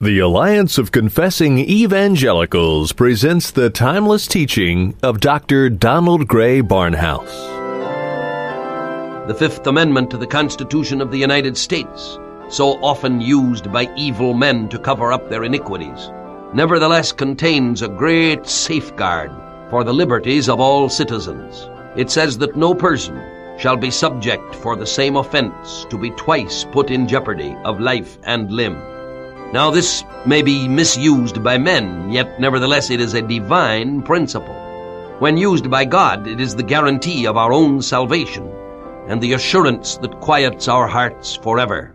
The Alliance of Confessing Evangelicals presents the timeless teaching of Dr. Donald Grey Barnhouse. The Fifth Amendment to the Constitution of the United States, so often used by evil men to cover up their iniquities, nevertheless contains a great safeguard for the liberties of all citizens. It says that no person shall be subject for the same offense to be twice put in jeopardy of life and limb. Now this may be misused by men, yet nevertheless it is a divine principle. When used by God, it is the guarantee of our own salvation and the assurance that quiets our hearts forever.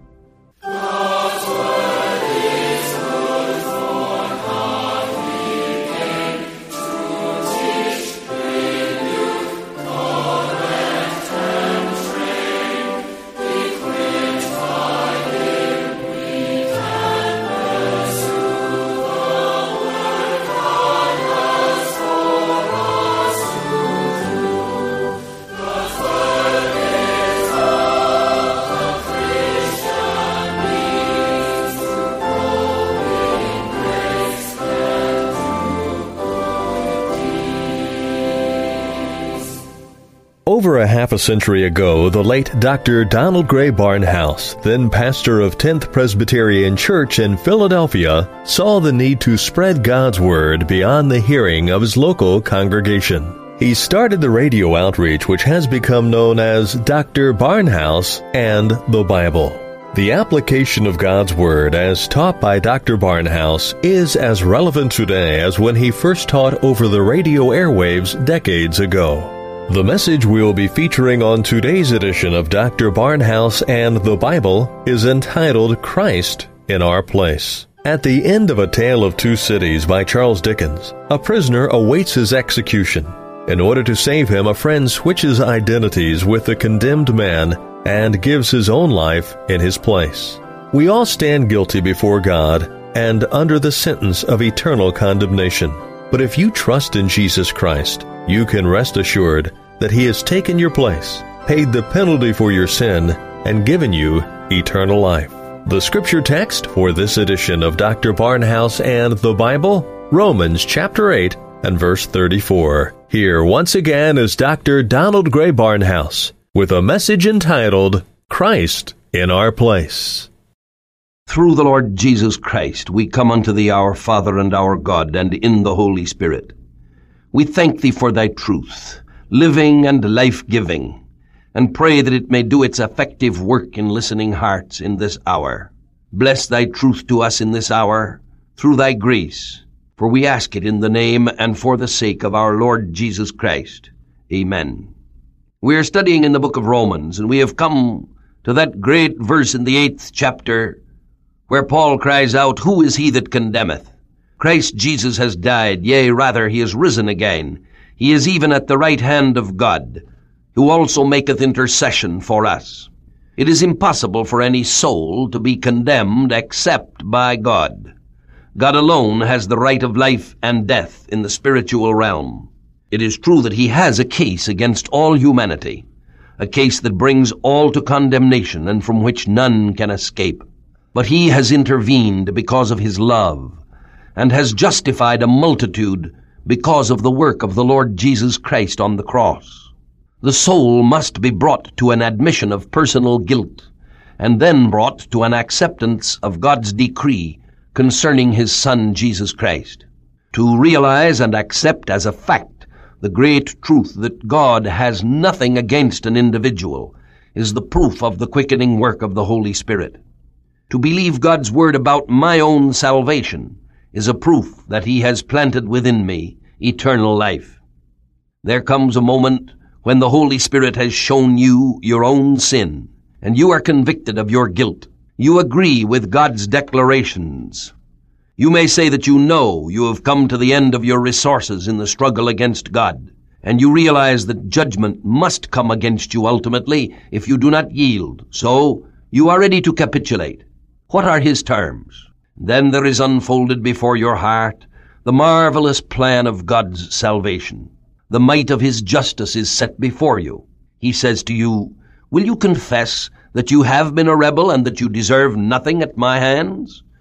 Over a half a century ago, the late Dr. Donald Grey Barnhouse, then pastor of 10th Presbyterian Church in Philadelphia, saw the need to spread God's Word beyond the hearing of his local congregation. He started the radio outreach which has become known as Dr. Barnhouse and the Bible. The application of God's Word as taught by Dr. Barnhouse is as relevant today as when he first taught over the radio airwaves decades ago. The message we'll be featuring on today's edition of Dr. Barnhouse and the Bible is entitled Christ in Our Place. At the end of A Tale of Two Cities by Charles Dickens, a prisoner awaits his execution. In order to save him, a friend switches identities with the condemned man and gives his own life in his place. We all stand guilty before God and under the sentence of eternal condemnation. But if you trust in Jesus Christ, you can rest assured that He has taken your place, paid the penalty for your sin, and given you eternal life. The scripture text for this edition of Dr. Barnhouse and the Bible, Romans chapter 8 and verse 34. Here once again is Dr. Donald Grey Barnhouse with a message entitled, Christ in Our Place. Through the Lord Jesus Christ, we come unto Thee, our Father and our God, and in the Holy Spirit. We thank Thee for Thy truth, living and life-giving, and pray that it may do its effective work in listening hearts in this hour. Bless Thy truth to us in this hour, through Thy grace, for we ask it in the name and for the sake of our Lord Jesus Christ. Amen. We are studying in the book of Romans, and we have come to that great verse in the 8th chapter, where Paul cries out, Who is he that condemneth? Christ Jesus has died, yea, rather, he is risen again. He is even at the right hand of God, who also maketh intercession for us. It is impossible for any soul to be condemned except by God. God alone has the right of life and death in the spiritual realm. It is true that he has a case against all humanity, a case that brings all to condemnation and from which none can escape. But he has intervened because of his love, and has justified a multitude because of the work of the Lord Jesus Christ on the cross. The soul must be brought to an admission of personal guilt, and then brought to an acceptance of God's decree concerning his Son Jesus Christ. To realize and accept as a fact the great truth that God has nothing against an individual is the proof of the quickening work of the Holy Spirit. To believe God's word about my own salvation is a proof that he has planted within me eternal life. There comes a moment when the Holy Spirit has shown you your own sin, and you are convicted of your guilt. You agree with God's declarations. You may say that you have come to the end of your resources in the struggle against God, and you realize that judgment must come against you ultimately if you do not yield. So you are ready to capitulate. What are his terms? Then there is unfolded before your heart the marvelous plan of God's salvation. The might of his justice is set before you. He says to you, Will you confess that you have been a rebel and that you deserve nothing at my hands?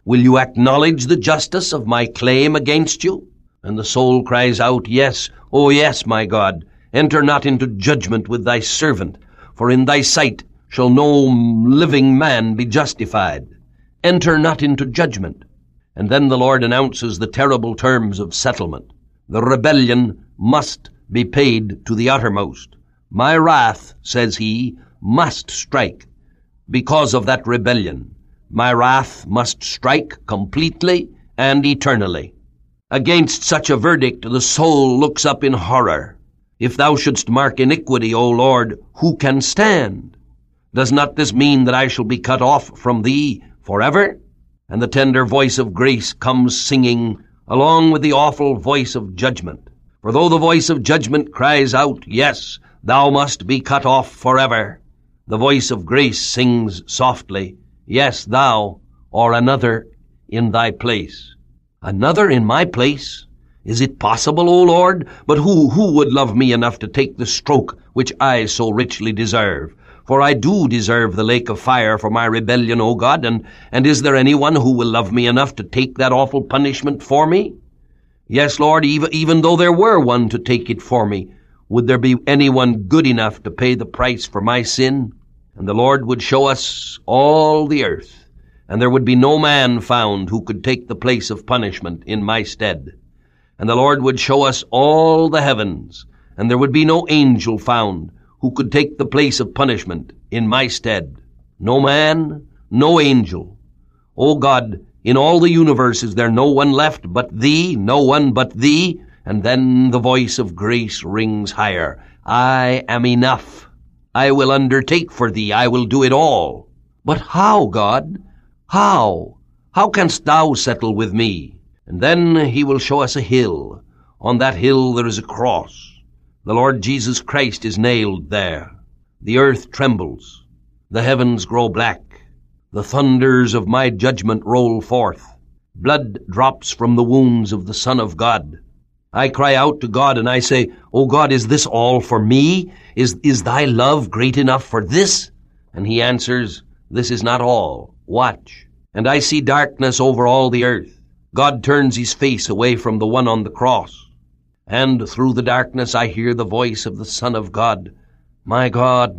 Will you acknowledge the justice of my claim against you? And the soul cries out, Yes, O yes, my God. Enter not into judgment with thy servant, for in thy sight shall no living man be justified. Enter not into judgment. And then the Lord announces the terrible terms of settlement. The rebellion must be paid to the uttermost. My wrath, says he, must strike because of that rebellion. My wrath must strike completely and eternally. Against such a verdict the soul looks up in horror. If thou shouldst mark iniquity, O Lord, who can stand? Does not this mean that I shall be cut off from thee forever? And the tender voice of grace comes singing along with the awful voice of judgment. For though the voice of judgment cries out, Yes, thou must be cut off forever, the voice of grace sings softly, Yes, thou, or another in thy place. Another in my place? Is it possible, O Lord? But who would love me enough to take the stroke which I so richly deserve? For I do deserve the lake of fire for my rebellion, O God, and is there anyone who will love me enough to take that awful punishment for me? Yes, Lord, even though there were one to take it for me, would there be anyone good enough to pay the price for my sin? And the Lord would show us all the earth, and there would be no man found who could take the place of punishment in my stead. And the Lord would show us all the heavens, and there would be no angel found who could take the place of punishment in my stead. No man, no angel. O God, in all the universe is there no one left but thee, no one but thee? And then the voice of grace rings higher. I am enough. I will undertake for thee. I will do it all. But how, God? How? How canst thou settle with me? And then he will show us a hill. On that hill there is a cross. The Lord Jesus Christ is nailed there. The earth trembles. The heavens grow black. The thunders of my judgment roll forth. Blood drops from the wounds of the Son of God. I cry out to God and I say, O God, is this all for me? Is thy love great enough for this? And he answers, This is not all. Watch. And I see darkness over all the earth. God turns his face away from the one on the cross. And through the darkness I hear the voice of the Son of God, my God,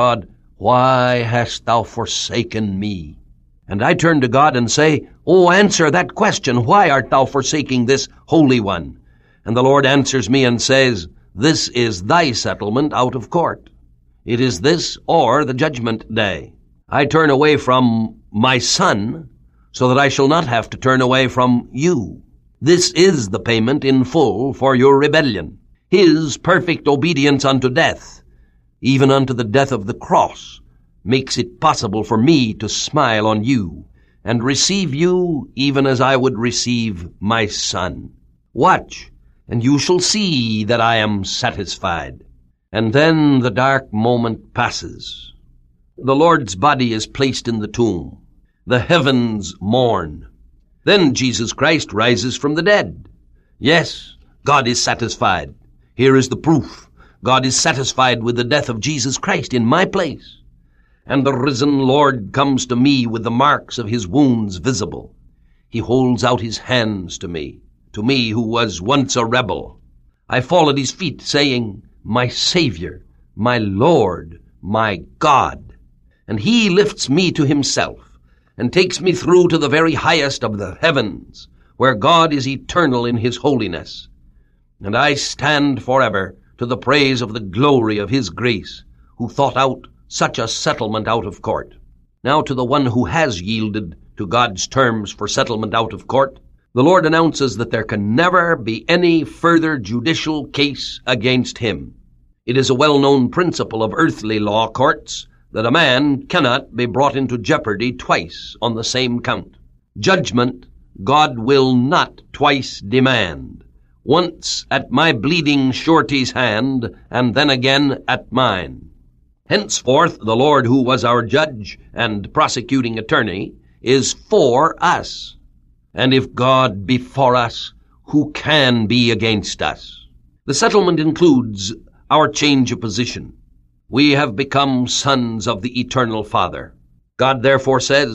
why hast thou forsaken me? And I turn to God and say, Oh, answer that question, why art thou forsaking this Holy One? And the Lord answers me and says, This is thy settlement out of court. It is this or the judgment day. I turn away from my Son so that I shall not have to turn away from you. This is the payment in full for your rebellion. His perfect obedience unto death, even unto the death of the cross, makes it possible for me to smile on you and receive you even as I would receive my Son. Watch, and you shall see that I am satisfied. And then the dark moment passes. The Lord's body is placed in the tomb. The heavens mourn. Then Jesus Christ rises from the dead. Yes, God is satisfied. Here is the proof. God is satisfied with the death of Jesus Christ in my place. And the risen Lord comes to me with the marks of his wounds visible. He holds out his hands to me who was once a rebel. I fall at his feet, saying, My Savior, my Lord, my God. And he lifts me to himself and takes me through to the very highest of the heavens, where God is eternal in his holiness. And I stand forever to the praise of the glory of his grace, who thought out such a settlement out of court. Now to the one who has yielded to God's terms for settlement out of court, the Lord announces that there can never be any further judicial case against him. It is a well-known principle of earthly law courts that a man cannot be brought into jeopardy twice on the same count. Judgment God will not twice demand, once at my bleeding surety's hand, and then again at mine. Henceforth the Lord, who was our judge and prosecuting attorney, is for us. And if God be for us, who can be against us? The settlement includes our change of position. We have become sons of the eternal Father. God therefore says,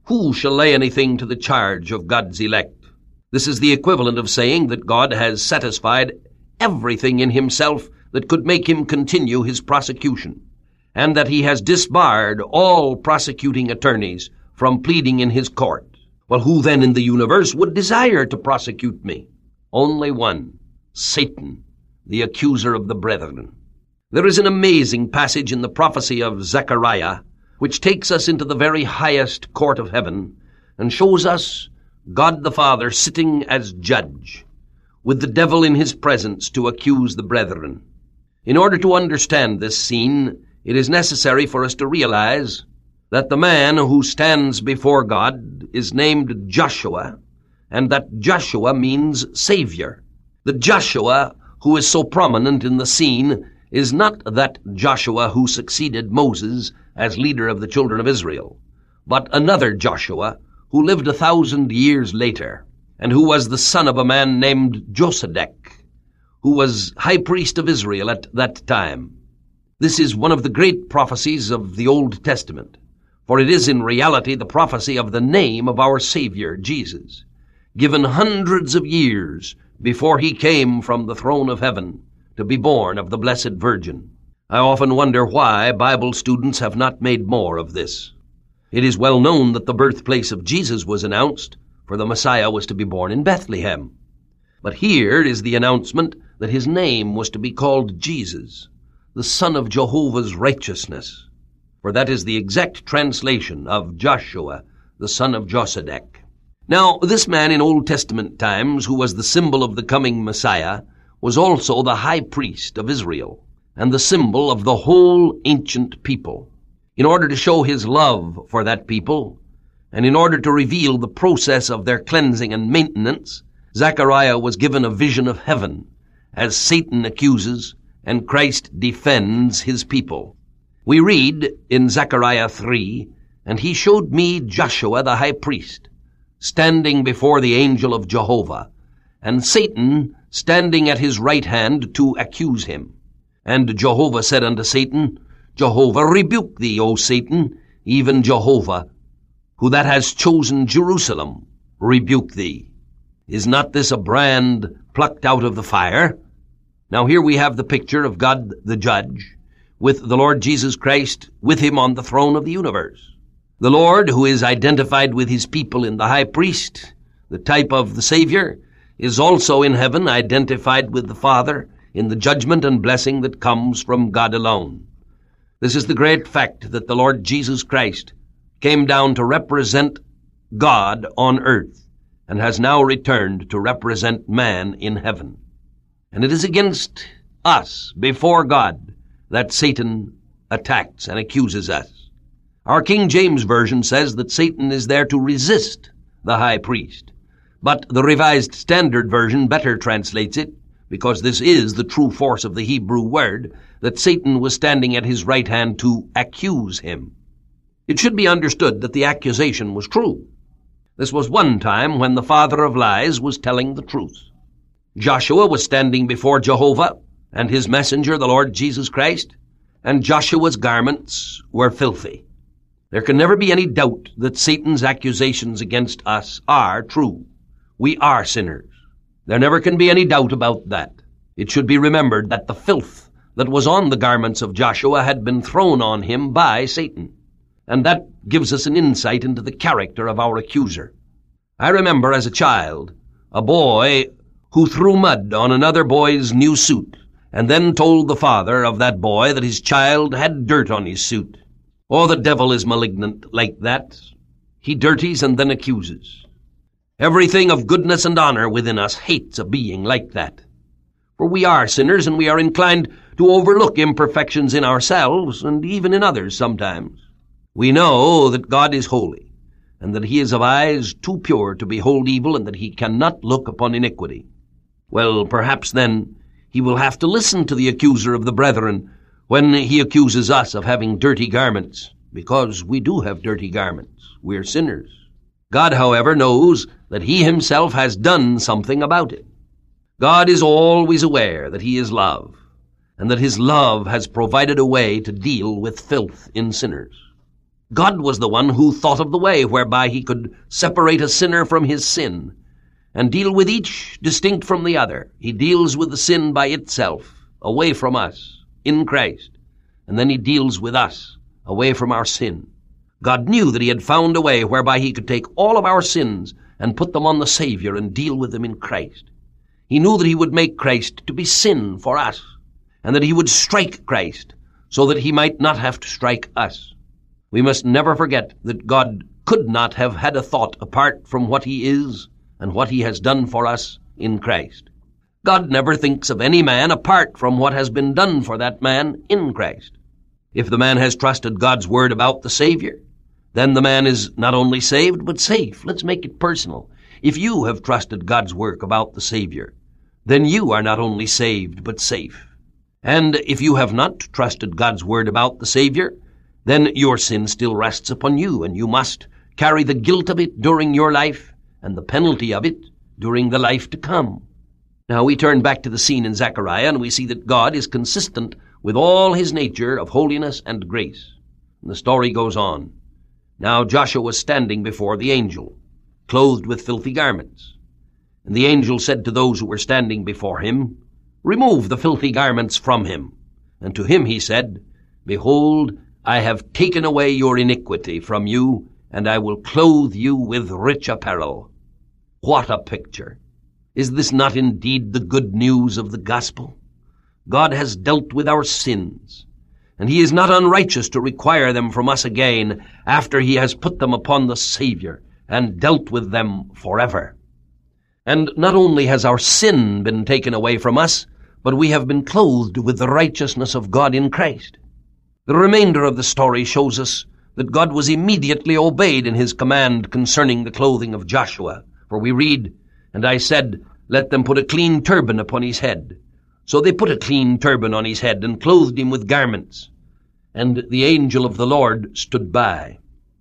Who shall lay anything to the charge of God's elect? This is the equivalent of saying that God has satisfied everything in himself that could make him continue his prosecution, and that he has disbarred all prosecuting attorneys from pleading in his court. Well, who then in the universe would desire to prosecute me? Only one, Satan, the accuser of the brethren. There is an amazing passage in the prophecy of Zechariah which takes us into the very highest court of heaven and shows us God the Father sitting as judge, with the devil in his presence to accuse the brethren. In order to understand this scene, it is necessary for us to realize that the man who stands before God is named Joshua, and that Joshua means Savior. The Joshua who is so prominent in the scene is not that Joshua who succeeded Moses as leader of the children of Israel, but another Joshua who lived 1,000 years later, and who was the son of a man named Josedek, who was high priest of Israel at that time. This is one of the great prophecies of the Old Testament, for it is in reality the prophecy of the name of our Savior, Jesus, given hundreds of years before he came from the throne of heaven to be born of the Blessed Virgin. I often wonder why Bible students have not made more of this. It is well known that the birthplace of Jesus was announced, for the Messiah was to be born in Bethlehem. But here is the announcement that his name was to be called Jesus, the Son of Jehovah's righteousness. For that is the exact translation of Joshua, the son of Josedek. Now, this man in Old Testament times, who was the symbol of the coming Messiah, was also the high priest of Israel, and the symbol of the whole ancient people. In order to show his love for that people, and in order to reveal the process of their cleansing and maintenance, Zechariah was given a vision of heaven, as Satan accuses and Christ defends his people. We read in Zechariah 3, "And he showed me Joshua the high priest, standing before the angel of Jehovah, and Satan standing at his right hand to accuse him. And Jehovah said unto Satan, Jehovah rebuke thee, O Satan, even Jehovah, who that has chosen Jerusalem, rebuke thee. Is not this a brand plucked out of the fire?" Now here we have the picture of God the Judge, with the Lord Jesus Christ with him on the throne of the universe. The Lord, who is identified with his people in the high priest, the type of the Savior, is also in heaven identified with the Father in the judgment and blessing that comes from God alone. This is the great fact that the Lord Jesus Christ came down to represent God on earth and has now returned to represent man in heaven. And it is against us before God that Satan attacks and accuses us. Our King James Version says that Satan is there to resist the high priest, but the Revised Standard Version better translates it, because this is the true force of the Hebrew word, that Satan was standing at his right hand to accuse him. It should be understood that the accusation was true. This was one time when the father of lies was telling the truth. Joshua was standing before Jehovah and his messenger, the Lord Jesus Christ, and Joshua's garments were filthy. There can never be any doubt that Satan's accusations against us are true. We are sinners. There never can be any doubt about that. It should be remembered that the filth that was on the garments of Joshua had been thrown on him by Satan, and that gives us an insight into the character of our accuser. I remember as a child a boy who threw mud on another boy's new suit, and then told the father of that boy that his child had dirt on his suit. Oh, the devil is malignant like that. He dirties and then accuses. Everything of goodness and honor within us hates a being like that. For we are sinners, and we are inclined to overlook imperfections in ourselves and even in others sometimes. We know that God is holy, and that he is of eyes too pure to behold evil, and that he cannot look upon iniquity. Well, perhaps then he will have to listen to the accuser of the brethren when he accuses us of having dirty garments, because we do have dirty garments. We're sinners. God, however, knows that he himself has done something about it. God is always aware that he is love, and that his love has provided a way to deal with filth in sinners. God was the one who thought of the way whereby he could separate a sinner from his sin and deal with each distinct from the other. He deals with the sin by itself, away from us, in Christ, and then he deals with us, away from our sin. God knew that he had found a way whereby he could take all of our sins and put them on the Savior and deal with them in Christ. He knew that he would make Christ to be sin for us, and that he would strike Christ so that he might not have to strike us. We must never forget that God could not have had a thought apart from what he is and what he has done for us in Christ. God never thinks of any man apart from what has been done for that man in Christ. If the man has trusted God's word about the Savior, then the man is not only saved, but safe. Let's make it personal. If you have trusted God's work about the Savior, then you are not only saved, but safe. And if you have not trusted God's word about the Savior, then your sin still rests upon you, and you must carry the guilt of it during your life and the penalty of it during the life to come. Now we turn back to the scene in Zechariah, and we see that God is consistent with all his nature of holiness and grace. And the story goes on. Now Joshua was standing before the angel, clothed with filthy garments. And the angel said to those who were standing before him, "Remove the filthy garments from him." And to him he said, "Behold, I have taken away your iniquity from you, and I will clothe you with rich apparel." What a picture! Is this not indeed the good news of the gospel? God has dealt with our sins, and he is not unrighteous to require them from us again after he has put them upon the Savior and dealt with them forever. And not only has our sin been taken away from us, but we have been clothed with the righteousness of God in Christ. The remainder of the story shows us that God was immediately obeyed in his command concerning the clothing of Joshua. For we read, "And I said, let them put a clean turban upon his head. So they put a clean turban on his head and clothed him with garments. And the angel of the Lord stood by."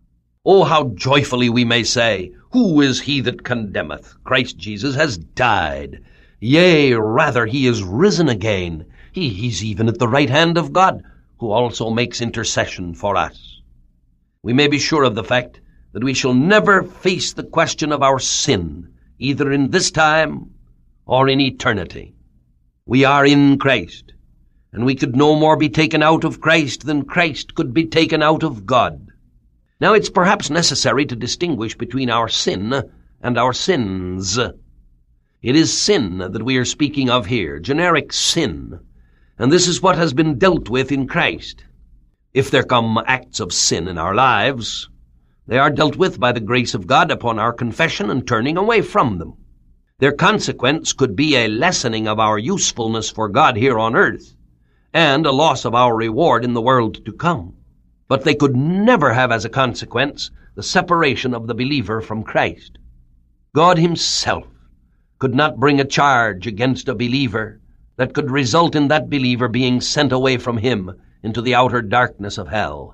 Oh, how joyfully we may say, "Who is he that condemneth? Christ Jesus has died. Yea, rather, he is risen again. He's even at the right hand of God, who also makes intercession for us." We may be sure of the fact that we shall never face the question of our sin, either in this time or in eternity. We are in Christ, and we could no more be taken out of Christ than Christ could be taken out of God. Now it's perhaps necessary to distinguish between our sin and our sins. It is sin that we are speaking of here, generic sin, and this is what has been dealt with in Christ. If there come acts of sin in our lives, they are dealt with by the grace of God upon our confession and turning away from them. Their consequence could be a lessening of our usefulness for God here on earth, and a loss of our reward in the world to come. But they could never have as a consequence the separation of the believer from Christ. God himself could not bring a charge against a believer that could result in that believer being sent away from him into the outer darkness of hell.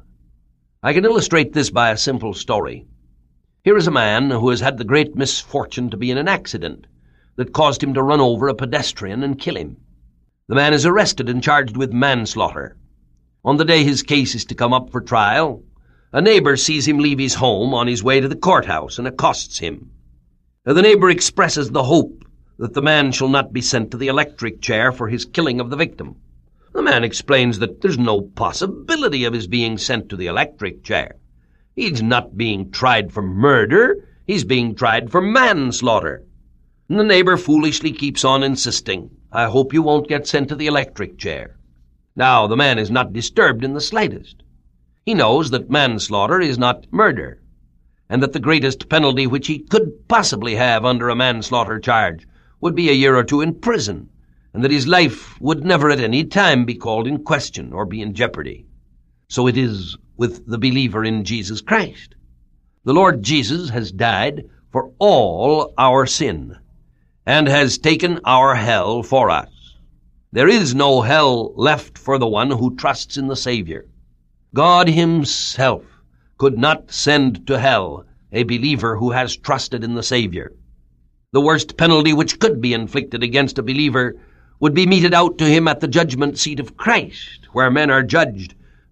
I can illustrate this by a simple story. Here is a man who has had the great misfortune to be in an accident that caused him to run over a pedestrian and kill him. The man is arrested and charged with manslaughter. On the day his case is to come up for trial, a neighbor sees him leave his home on his way to the courthouse and accosts him. The neighbor expresses the hope that the man shall not be sent to the electric chair for his killing of the victim. The man explains that there's no possibility of his being sent to the electric chair. He's not being tried for murder, he's being tried for manslaughter. And the neighbor foolishly keeps on insisting, "I hope you won't get sent to the electric chair." Now, the man is not disturbed in the slightest. He knows that manslaughter is not murder, and that the greatest penalty which he could possibly have under a manslaughter charge would be a year or two in prison, and that his life would never at any time be called in question or be in jeopardy. So it is with the believer in Jesus Christ. The Lord Jesus has died for all our sin, and has taken our hell for us. There is no hell left for the one who trusts in the Savior. God himself could not send to hell a believer who has trusted in the Savior. The worst penalty which could be inflicted against a believer would be meted out to him at the judgment seat of Christ, where men are judged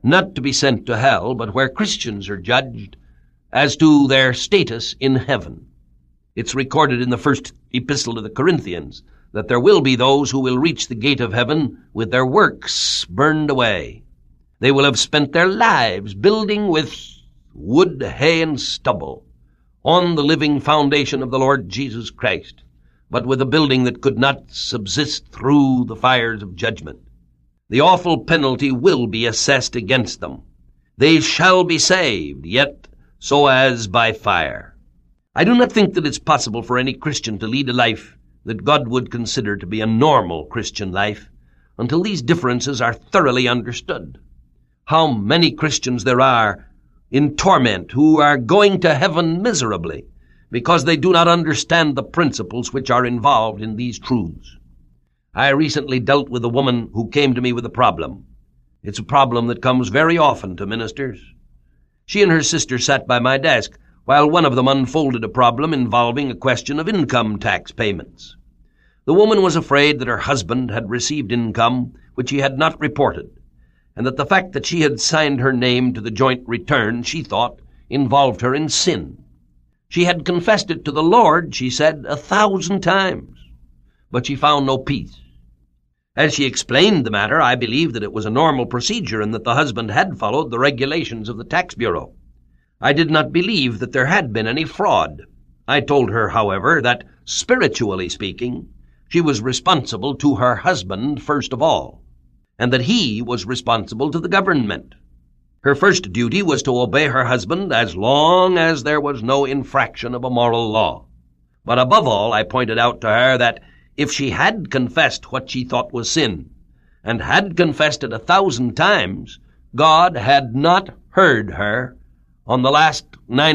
not to be sent to hell, but where Christians are judged as to their status in heaven. It's recorded in the first epistle to the Corinthians that there will be those who will reach the gate of heaven with their works burned away. They will have spent their lives building with wood, hay, and stubble on the living foundation of the Lord Jesus Christ, but with a building that could not subsist through the fires of judgment. The awful penalty will be assessed against them. They shall be saved, yet so as by fire. I do not think that it's possible for any Christian to lead a life that God would consider to be a normal Christian life until these differences are thoroughly understood. How many Christians there are in torment who are going to heaven miserably because they do not understand the principles which are involved in these truths. I recently dealt with a woman who came to me with a problem. It's a problem that comes very often to ministers. She and her sister sat by my desk while one of them unfolded a problem involving a question of income tax payments. The woman was afraid that her husband had received income which he had not reported, and that the fact that she had signed her name to the joint return, she thought, involved her in sin. She had confessed it to the Lord, she said, 1,000 times, but she found no peace. As she explained the matter, I believed that it was a normal procedure and that the husband had followed the regulations of the tax bureau. I did not believe that there had been any fraud. I told her, however, that, spiritually speaking, she was responsible to her husband first of all, and that he was responsible to the government. Her first duty was to obey her husband as long as there was no infraction of a moral law. But above all, I pointed out to her that if she had confessed what she thought was sin, and had confessed it 1,000 times, God had not heard her on the last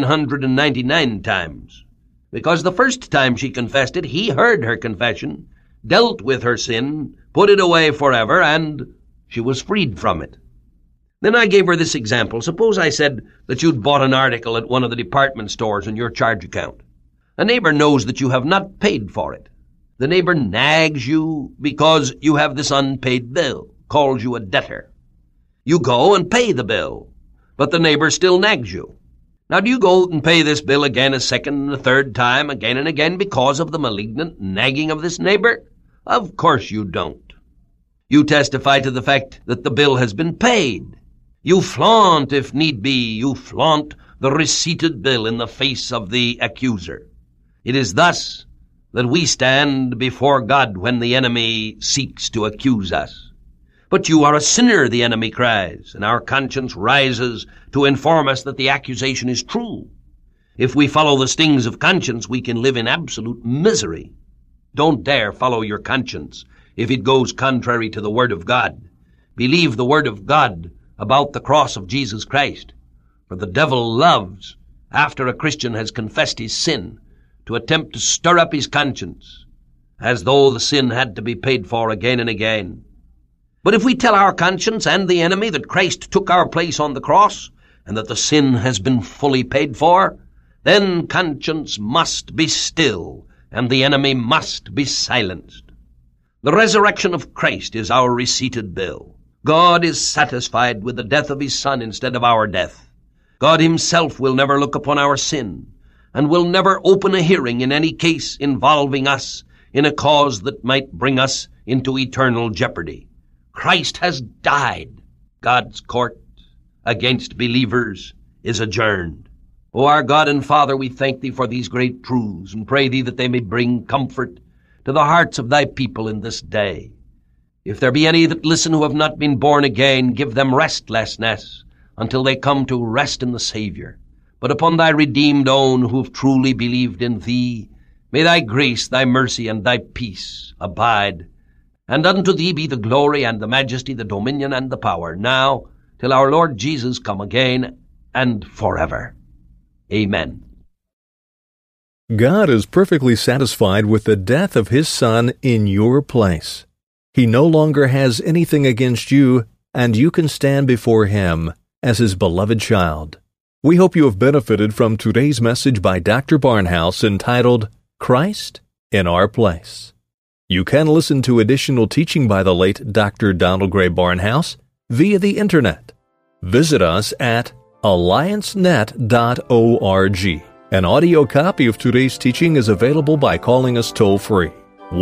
999 times. Because the first time she confessed it, he heard her confession, dealt with her sin, put it away forever, and she was freed from it. Then I gave her this example. Suppose I said that you'd bought an article at one of the department stores in your charge account. A neighbor knows that you have not paid for it. The neighbor nags you because you have this unpaid bill, calls you a debtor. You go and pay the bill, but the neighbor still nags you. Now, do you go and pay this bill again a second and a third time, again and again, because of the malignant nagging of this neighbor? Of course you don't. You testify to the fact that the bill has been paid. You flaunt, if need be, you flaunt the receipted bill in the face of the accuser. It is thus that we stand before God when the enemy seeks to accuse us. But you are a sinner, the enemy cries, and our conscience rises to inform us that the accusation is true. If we follow the stings of conscience, we can live in absolute misery. Don't dare follow your conscience if it goes contrary to the Word of God. Believe the Word of God about the cross of Jesus Christ. For the devil loves, after a Christian has confessed his sin, to attempt to stir up his conscience, as though the sin had to be paid for again and again. But if we tell our conscience and the enemy that Christ took our place on the cross, and that the sin has been fully paid for, then conscience must be still, and the enemy must be silenced. The resurrection of Christ is our receipted bill. God is satisfied with the death of his Son instead of our death. God himself will never look upon our sin, and will never open a hearing in any case involving us in a cause that might bring us into eternal jeopardy. Christ has died. God's court against believers is adjourned. O our God and Father, we thank thee for these great truths, and pray thee that they may bring comfort to the hearts of thy people in this day. If there be any that listen who have not been born again, give them restlessness until they come to rest in the Savior. But upon thy redeemed own who have truly believed in thee, may thy grace, thy mercy, and thy peace abide. And unto thee be the glory and the majesty, the dominion and the power, now till our Lord Jesus come again, and forever. Amen. God is perfectly satisfied with the death of his Son in your place. He no longer has anything against you, and you can stand before him as his beloved child. We hope you have benefited from today's message by Dr. Barnhouse entitled, Christ in Our Place. You can listen to additional teaching by the late Dr. Donald Gray Barnhouse via the Internet. Visit us at alliancenet.org. An audio copy of today's teaching is available by calling us toll-free,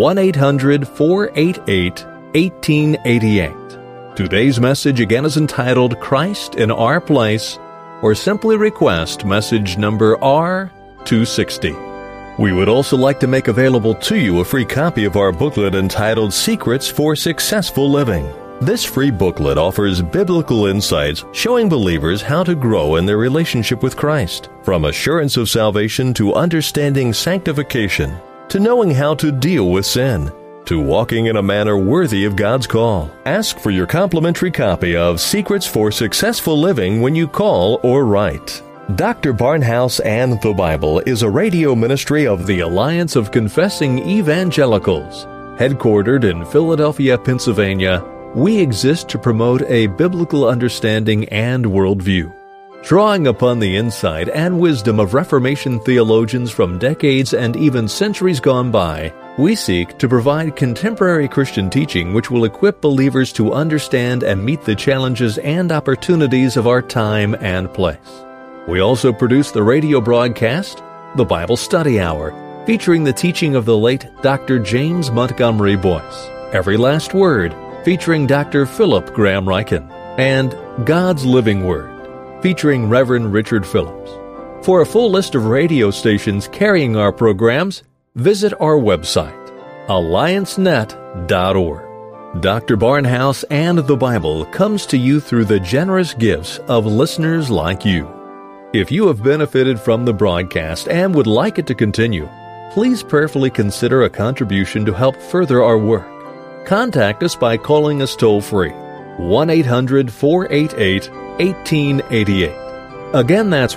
1-800-488-1888. Today's message again is entitled Christ in Our Place, or simply request message number R260. We would also like to make available to you a free copy of our booklet entitled Secrets for Successful Living. This free booklet offers biblical insights showing believers how to grow in their relationship with Christ, from assurance of salvation to understanding sanctification, to knowing how to deal with sin, to walking in a manner worthy of God's call. Ask for your complimentary copy of Secrets for Successful Living when you call or write. Dr. Barnhouse and the Bible is a radio ministry of the Alliance of Confessing Evangelicals. Headquartered in Philadelphia, Pennsylvania, we exist to promote a biblical understanding and worldview. Drawing upon the insight and wisdom of Reformation theologians from decades and even centuries gone by, we seek to provide contemporary Christian teaching which will equip believers to understand and meet the challenges and opportunities of our time and place. We also produce the radio broadcast, the Bible Study Hour, featuring the teaching of the late Dr. James Montgomery Boyce, Every Last Word, featuring Dr. Philip Graham Ryken, and God's Living Word, featuring Reverend Richard Phillips. For a full list of radio stations carrying our programs, visit our website, alliancenet.org. Dr. Barnhouse and the Bible comes to you through the generous gifts of listeners like you. If you have benefited from the broadcast and would like it to continue, please prayerfully consider a contribution to help further our work. Contact us by calling us toll-free, 1-800-488-1888. Again, that's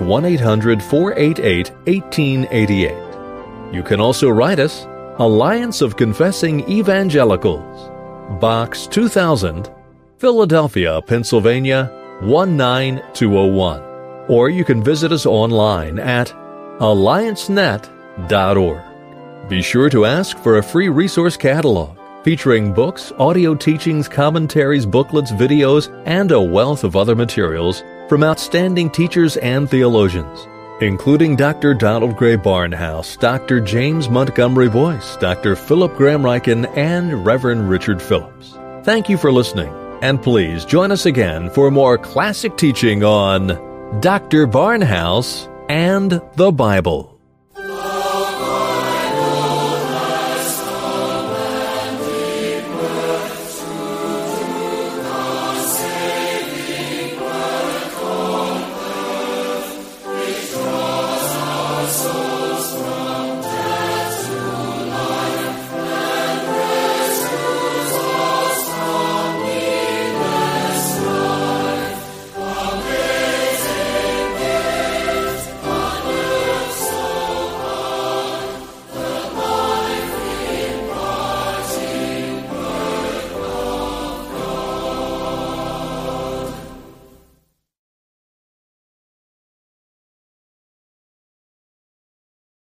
1-800-488-1888. You can also write us, Alliance of Confessing Evangelicals, Box 2000, Philadelphia, Pennsylvania, 19201. Or you can visit us online at alliancenet.org. Be sure to ask for a free resource catalog featuring books, audio teachings, commentaries, booklets, videos, and a wealth of other materials from outstanding teachers and theologians, including Dr. Donald Gray Barnhouse, Dr. James Montgomery Boyce, Dr. Philip Graham Ryken, and Reverend Richard Phillips. Thank you for listening, and please join us again for more classic teaching on Dr. Barnhouse and the Bible.